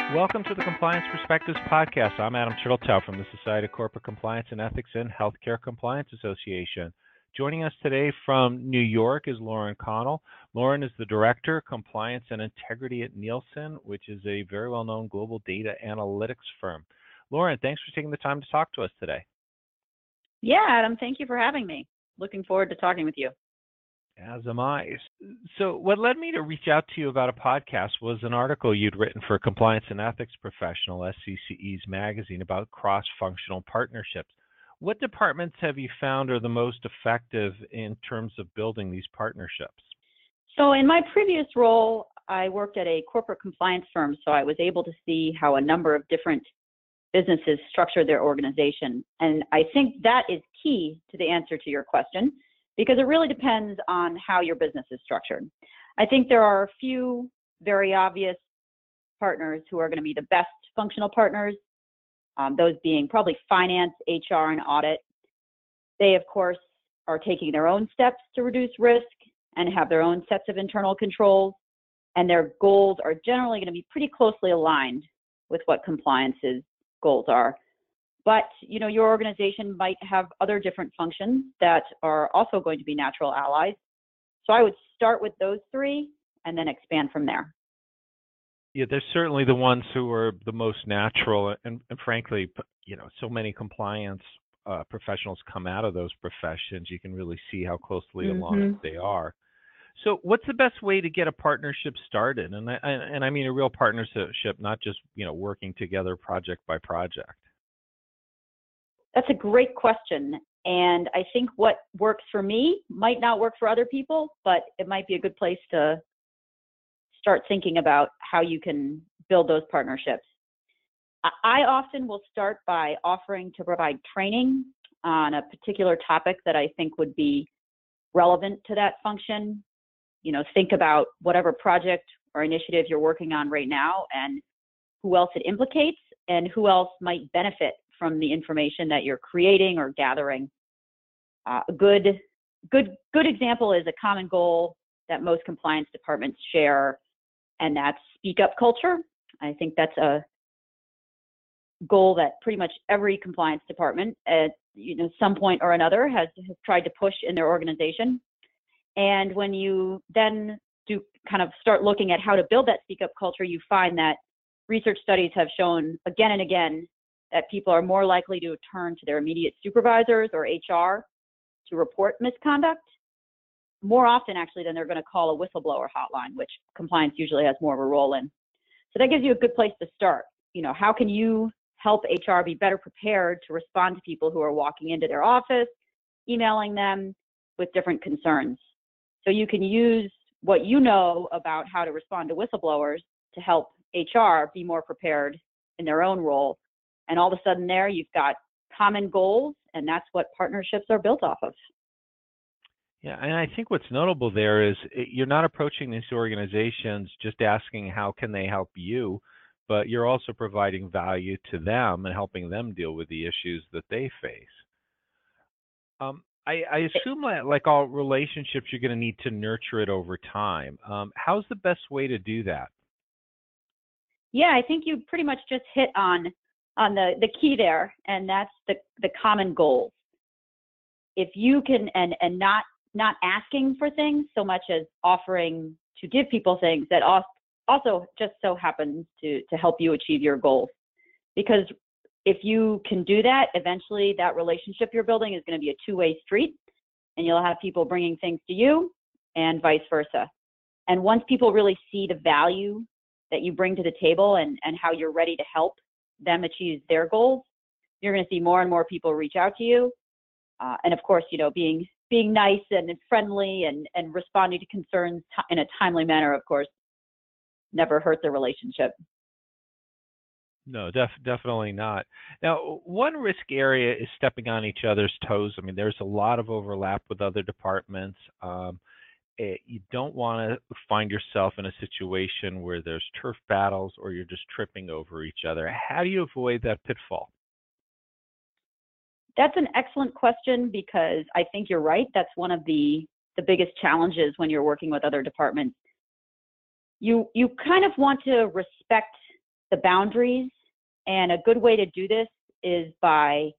Welcome to the Compliance Perspectives podcast. I'm Adam Turteltaub from the Society of Corporate Compliance and Ethics and Healthcare Compliance Association. Joining us today from New York is Lauren Connell. Lauren is the Director, Compliance and Integrity at Nielsen, which is a very well-known global data analytics firm. Lauren, thanks for taking the time to talk to us today. Yeah, Adam, thank you for having me. Looking forward to talking with you. As am I. So what led me to reach out to you about a podcast was an article you'd written for Compliance and Ethics Professional, SCCE's magazine, about cross-functional partnerships. What departments have you found are the most effective in terms of building these partnerships? So in my previous role, I worked at a corporate compliance firm, so I was able to see how a number of different businesses structure their organization. And I think that is key to the answer to your question, because it really depends on how your business is structured. I think there are a few very obvious partners who are going to be the best functional partners, those being probably finance, HR, and audit. They, of course, are taking their own steps to reduce risk and have their own sets of internal controls, and their goals are generally going to be pretty closely aligned with what compliance's goals are. But, your organization might have other different functions that are also going to be natural allies. So I would start with those three and then expand from there. Yeah, there's certainly the ones who are the most natural, and frankly, so many compliance professionals come out of those professions. You can really see how closely aligned they are. So what's the best way to get a partnership started? And I mean a real partnership, not just, working together project by project. That's a great question. And I think what works for me might not work for other people, but it might be a good place to start thinking about how you can build those partnerships. I often will start by offering to provide training on a particular topic that I think would be relevant to that function. Think about whatever project or initiative you're working on right now and who else it implicates and who else might benefit from the information that you're creating or gathering. A good example is a common goal that most compliance departments share, and that's speak up culture. I think that's a goal that pretty much every compliance department at some point or another has tried to push in their organization. And when you then do kind of start looking at how to build that speak up culture, you find that research studies have shown again and again that people are more likely to turn to their immediate supervisors or HR to report misconduct more often actually than they're going to call a whistleblower hotline, which compliance usually has more of a role in. So that gives you a good place to start. How can you help HR be better prepared to respond to people who are walking into their office, emailing them with different concerns? So you can use what you know about how to respond to whistleblowers to help HR be more prepared in their own role. And all of a sudden there, you've got common goals, and that's what partnerships are built off of. Yeah, and I think what's notable there is you're not approaching these organizations just asking how can they help you, but you're also providing value to them and helping them deal with the issues that they face. I assume like all relationships, you're going to need to nurture it over time. How's the best way to do that? Yeah, I think you pretty much just hit on the key there, and that's the common goals. If you can, and not asking for things so much as offering to give people things that also just so happens to help you achieve your goals. Because if you can do that, eventually that relationship you're building is going to be a two-way street, and you'll have people bringing things to you and vice versa. And once people really see the value that you bring to the table and how you're ready to help them achieve their goals, you're going to see more and more people reach out to you. And of course, being nice and friendly and responding to concerns in a timely manner, of course, never hurt the relationship. No, definitely not. Now, one risk area is stepping on each other's toes. I mean, there's a lot of overlap with other departments. You don't want to find yourself in a situation where there's turf battles or you're just tripping over each other. How do you avoid that pitfall? That's an excellent question, because I think you're right. That's one of the biggest challenges when you're working with other departments. You kind of want to respect the boundaries. And a good way to do this is by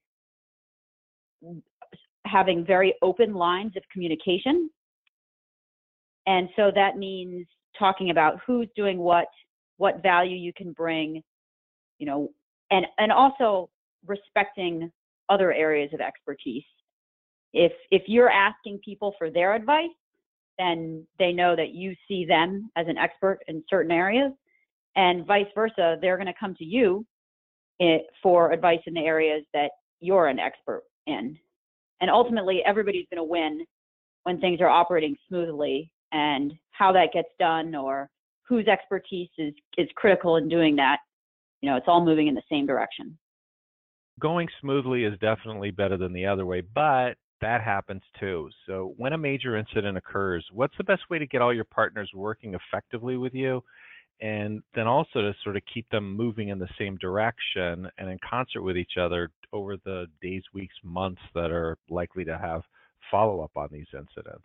having very open lines of communication. And so that means talking about who's doing what value you can bring, you know, and also respecting other areas of expertise. If you're asking people for their advice, then they know that you see them as an expert in certain areas, and vice versa, they're going to come to you for advice in the areas that you're an expert in. And ultimately, everybody's going to win when things are operating smoothly, and how that gets done or whose expertise is critical in doing that, you know, it's all moving in the same direction. Going smoothly is definitely better than the other way, but that happens too. So when a major incident occurs, what's the best way to get all your partners working effectively with you? And then also to sort of keep them moving in the same direction and in concert with each other over the days, weeks, months that are likely to have follow-up on these incidents.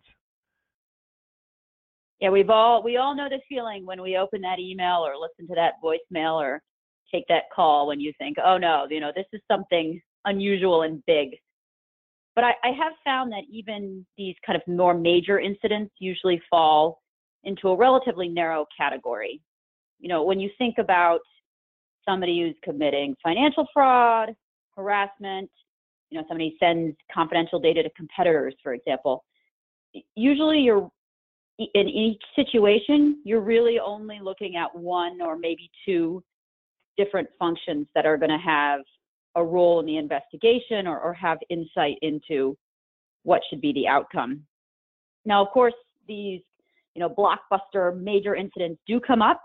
Yeah, we all know this feeling when we open that email or listen to that voicemail or take that call when you think, oh no, you know, this is something unusual and big. But I have found that even these kind of more major incidents usually fall into a relatively narrow category. You know, when you think about somebody who's committing financial fraud, harassment, you know, somebody sends confidential data to competitors, for example, usually in each situation, you're really only looking at one or maybe two different functions that are going to have a role in the investigation or have insight into what should be the outcome. Now, of course, these, you know, blockbuster major incidents do come up,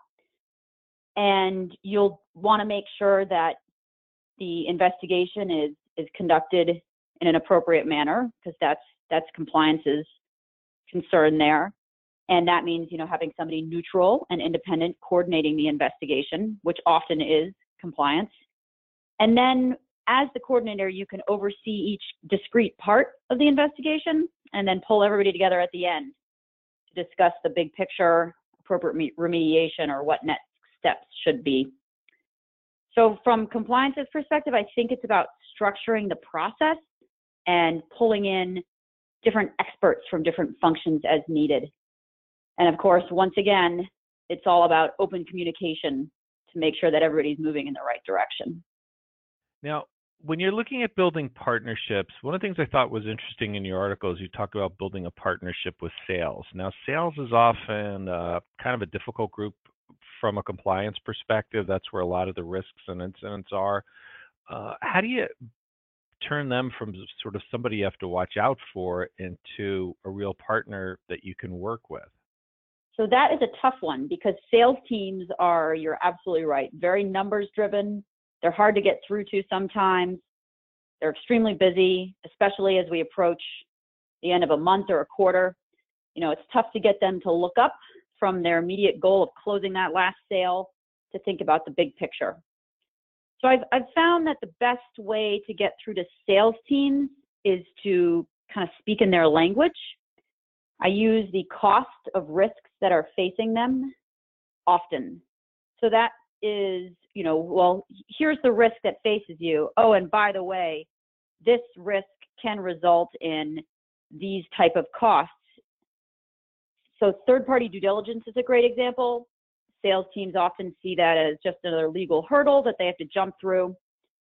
and you'll want to make sure that the investigation is conducted in an appropriate manner, because that's compliance's concern there. And that means, you know, having somebody neutral and independent coordinating the investigation, which often is compliance. And then as the coordinator, you can oversee each discrete part of the investigation and then pull everybody together at the end to discuss the big picture, appropriate remediation, or what next steps should be. So from compliance's perspective, I think it's about structuring the process and pulling in different experts from different functions as needed. And of course, once again, it's all about open communication to make sure that everybody's moving in the right direction. Now, when you're looking at building partnerships, one of the things I thought was interesting in your article is you talk about building a partnership with sales. Now, sales is often kind of a difficult group from a compliance perspective. That's where a lot of the risks and incidents are. How do you turn them from sort of somebody you have to watch out for into a real partner that you can work with? So that is a tough one, because sales teams are, you're absolutely right, very numbers driven. They're hard to get through to sometimes. They're extremely busy, especially as we approach the end of a month or a quarter. You know, it's tough to get them to look up from their immediate goal of closing that last sale to think about the big picture. So I've found that the best way to get through to sales teams is to kind of speak in their language. I use the cost of risks that are facing them often. So that is, you know, well, here's the risk that faces you. Oh, and by the way, this risk can result in these type of costs. So third-party due diligence is a great example. Sales teams often see that as just another legal hurdle that they have to jump through.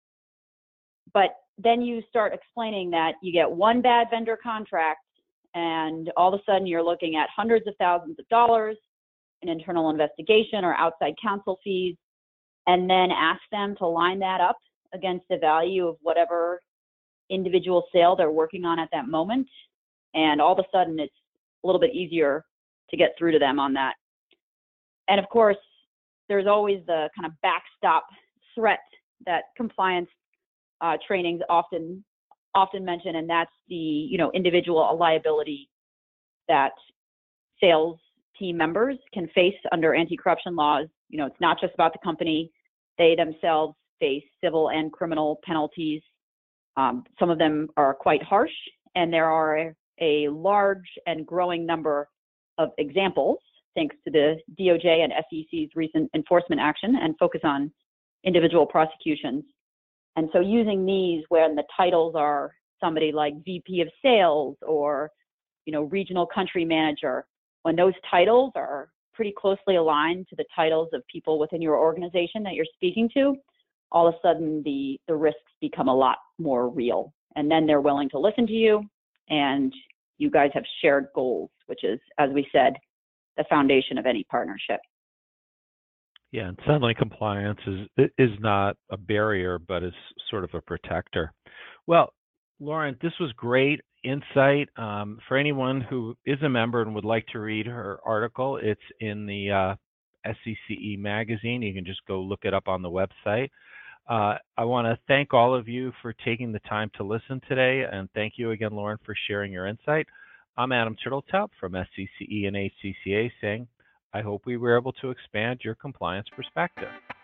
But then you start explaining that you get one bad vendor contract, and all of a sudden you're looking at hundreds of thousands of dollars in internal investigation or outside counsel fees, and then ask them to line that up against the value of whatever individual sale they're working on at that moment. And all of a sudden it's a little bit easier to get through to them on that. And of course, there's always the kind of backstop threat that compliance trainings often mention, and that's the, you know, individual liability that sales team members can face under anti-corruption laws. You know, it's not just about the company. They themselves face civil and criminal penalties. Some of them are quite harsh, and there are a large and growing number of examples, thanks to the DOJ and SEC's recent enforcement action and focus on individual prosecutions. And so using these when the titles are somebody like VP of sales or, regional country manager, when those titles are pretty closely aligned to the titles of people within your organization that you're speaking to, all of a sudden the risks become a lot more real. And then they're willing to listen to you, and you guys have shared goals, which is, as we said, the foundation of any partnership. Yeah, and suddenly compliance is not a barrier, but is sort of a protector. Well, Lauren, this was great insight. For anyone who is a member and would like to read her article, it's in the SCCE magazine. You can just go look it up on the website. I want to thank all of you for taking the time to listen today, and thank you again, Lauren, for sharing your insight. I'm Adam Turteltaub from SCCE and HCCA saying, I hope we were able to expand your compliance perspective.